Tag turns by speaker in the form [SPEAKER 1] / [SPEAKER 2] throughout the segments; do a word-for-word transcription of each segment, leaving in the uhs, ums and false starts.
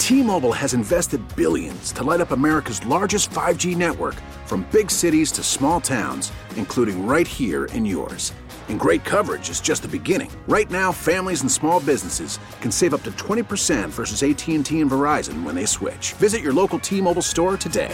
[SPEAKER 1] T-Mobile has invested billions to light up America's largest five G network, from big cities to small towns, including right here in yours. And great coverage is just the beginning. Right now, families and small businesses can save up to twenty percent versus A T and T and Verizon when they switch. Visit your local T-Mobile store today.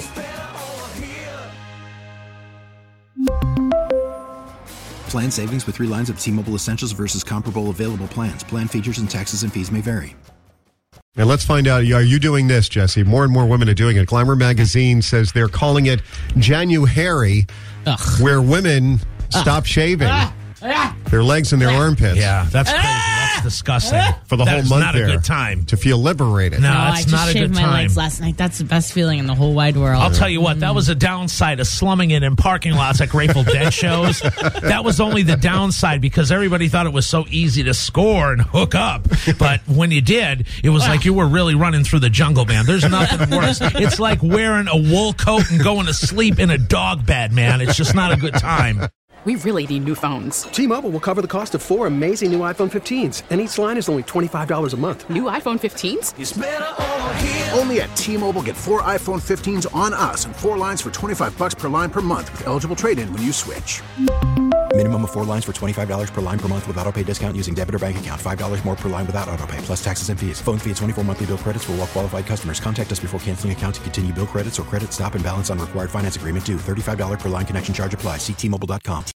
[SPEAKER 2] Plan savings with three lines of T-Mobile Essentials versus comparable available plans. Plan features and taxes and fees may vary.
[SPEAKER 3] And let's find out, are you doing this, Jesse? More and more women are doing it. Glamour Magazine says they're calling it January,
[SPEAKER 4] Ugh.
[SPEAKER 3] where women stop
[SPEAKER 4] Ugh.
[SPEAKER 3] shaving
[SPEAKER 4] Ah. Ah.
[SPEAKER 3] their legs and their
[SPEAKER 4] Ah.
[SPEAKER 3] armpits.
[SPEAKER 5] Yeah, that's crazy. That's disgusting.
[SPEAKER 3] For the
[SPEAKER 5] that
[SPEAKER 3] whole
[SPEAKER 5] is
[SPEAKER 3] month
[SPEAKER 5] not
[SPEAKER 3] there.
[SPEAKER 5] a good time.
[SPEAKER 3] To feel liberated.
[SPEAKER 5] No,
[SPEAKER 4] No, I
[SPEAKER 5] that's
[SPEAKER 4] just
[SPEAKER 5] not a
[SPEAKER 4] shaved
[SPEAKER 5] good
[SPEAKER 4] my
[SPEAKER 5] time.
[SPEAKER 4] legs last night. That's the best feeling in the whole wide world.
[SPEAKER 5] I'll tell you what, that was a downside of slumming it in parking lots at Grateful Dead shows. That was only the downside because everybody thought it was so easy to score and hook up. But when you did, it was like you were really running through the jungle, man. There's nothing worse. It's like wearing a wool coat and going to sleep in a dog bed, man. It's just not a good time.
[SPEAKER 6] We really need new phones.
[SPEAKER 7] T-Mobile will cover the cost of four amazing new iPhone fifteens, and each line is only twenty-five dollars a month.
[SPEAKER 6] New iPhone fifteens?
[SPEAKER 1] It's better over here. Only at T-Mobile, get four iPhone fifteens on us and four lines for twenty-five bucks per line per month with eligible trade-in when you switch.
[SPEAKER 2] Minimum of four lines for twenty-five dollars per line per month with autopay discount using debit or bank account. five dollars more per line without autopay, plus taxes and fees. Phone fee at twenty-four monthly bill credits for well-qualified customers. Contact us before canceling account to continue bill credits or credit stop and balance on required finance agreement due. thirty-five dollars per line connection charge applies. See T Mobile dot com.